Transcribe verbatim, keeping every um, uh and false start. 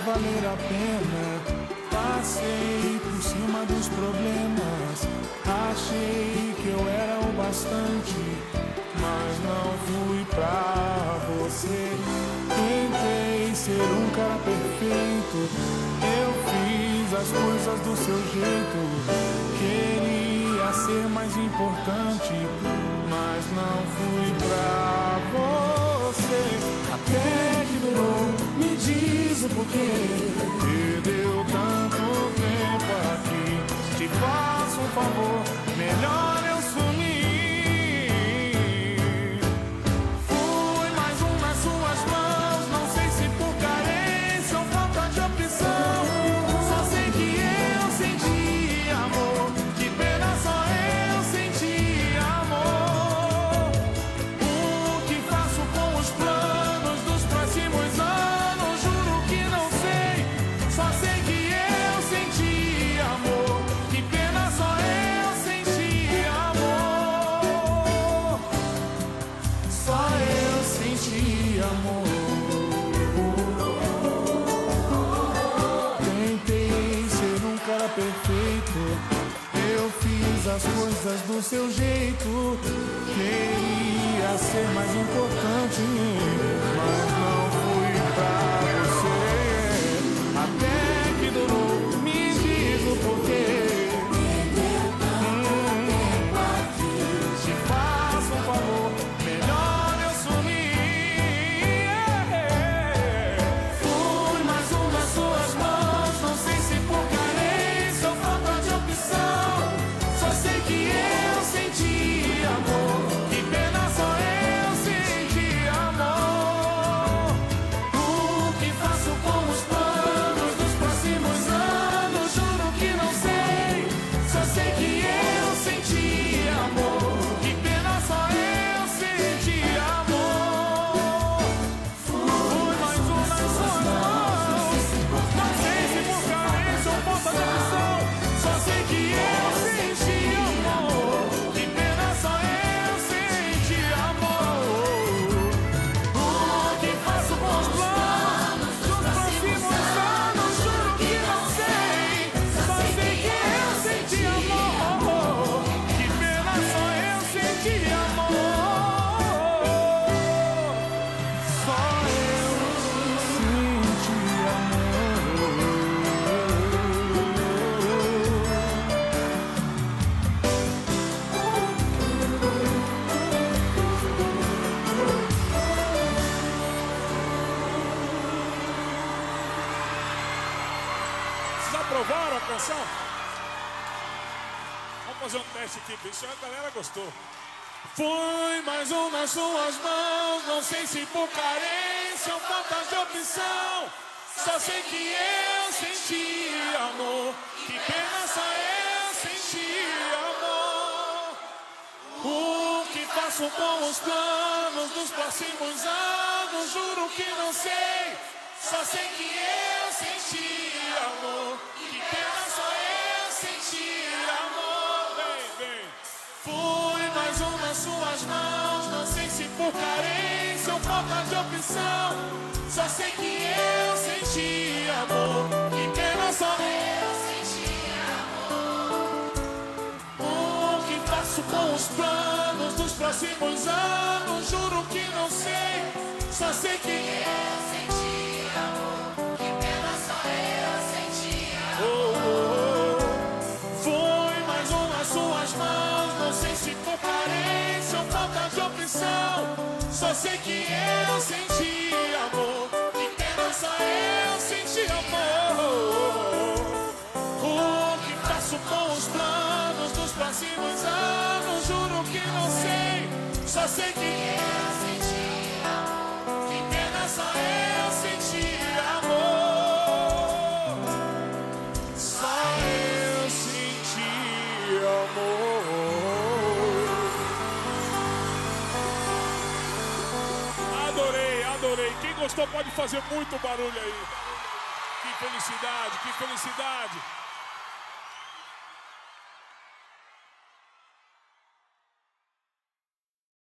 valer a pena. Passei por cima dos problemas, achei que eu era o bastante, mas não fui pra você. Tentei ser um cara perfeito, eu fiz as coisas do seu jeito. Queria ser mais importante, mas não fui pra você. Até que durou, me diz o porquê. Perdeu tanto tempo aqui, te faço um favor, melhor eu sumir. Fui mais um nas suas mãos, não sei se por carência ou falta de opção. Só sei que eu senti amor, que pena só eu senti amor. O que faço com os planos dos próximos anos, juro que não sei. Só sei que eu senti amor, que pena só eu senti amor. Só eu senti amor. Tentei ser um cara perfeito, eu fiz as coisas do seu jeito. Queria ser mais importante, mas não fui pra você. Até que durou, me diz o porquê. Hum, te faço um favor, melhor eu sumir. Fui mais um nas suas mãos, não sei se por carência ou falta de opção. Só sei que eu senti amor, que pena só eu senti amor. O que faço com os planos dos próximos anos, juro que não sei. Só sei que eu senti amor, que pena só eu senti amor. Fui mais um nas suas mãos, não sei se por carência ou falta de opção. Só sei que eu senti amor, que pena só eu senti amor. O que faço com os planos dos próximos anos, juro que não sei. Só sei que eu senti amor, que pena só eu senti amor. Só eu senti amor. Vocês aprovaram a canção? Vamos fazer um teste aqui, bicho. A galera gostou. Fui mais um nas suas mãos, não sei se por carência ou falta de opção. Só sei que eu senti amor, que pena só eu senti amor. O que faço com os planos dos próximos anos, juro que não sei. Só sei que eu senti amor, que pena só eu senti amor. Vem, vem. Fui mais um nas suas mãos, não sei se por carência ou falta de opção. Só sei que eu senti amor, que pena só eu senti amor. O que faço com os planos dos próximos anos, juro que não sei. Só sei que eu senti amor, que pena só eu senti amor. Oh, oh. Fui mais um nas suas mãos, não sei se por carência ou falta de opção. Só sei que eu senti amor, que pena só eu senti amor. O que faço com os planos dos próximos anos, juro que não sei. Só sei que eu senti amor, que pena só eu senti amor. Só eu senti amor. Adorei, adorei. Quem gostou pode fazer muito barulho aí. Que felicidade, que felicidade.